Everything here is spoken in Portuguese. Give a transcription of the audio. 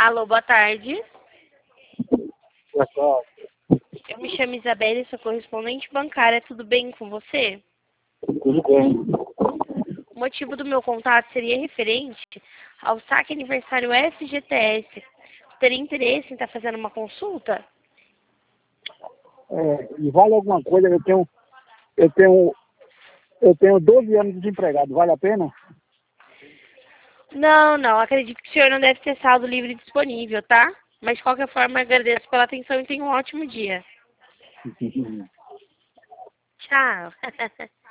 Alô, boa tarde. Pessoal, Eu me chamo Isabelle, sou correspondente bancária. Tudo bem com você? tudo bem. O motivo do meu contato seria referente ao saque aniversário FGTS. Teria interesse em estar fazendo uma consulta? E vale alguma coisa? Eu tenho 12 anos de desempregado, vale a pena? Não. Acredito que o senhor não deve ter saldo livre disponível, tá? Mas de qualquer forma, agradeço pela atenção e tenha um ótimo dia. Tchau.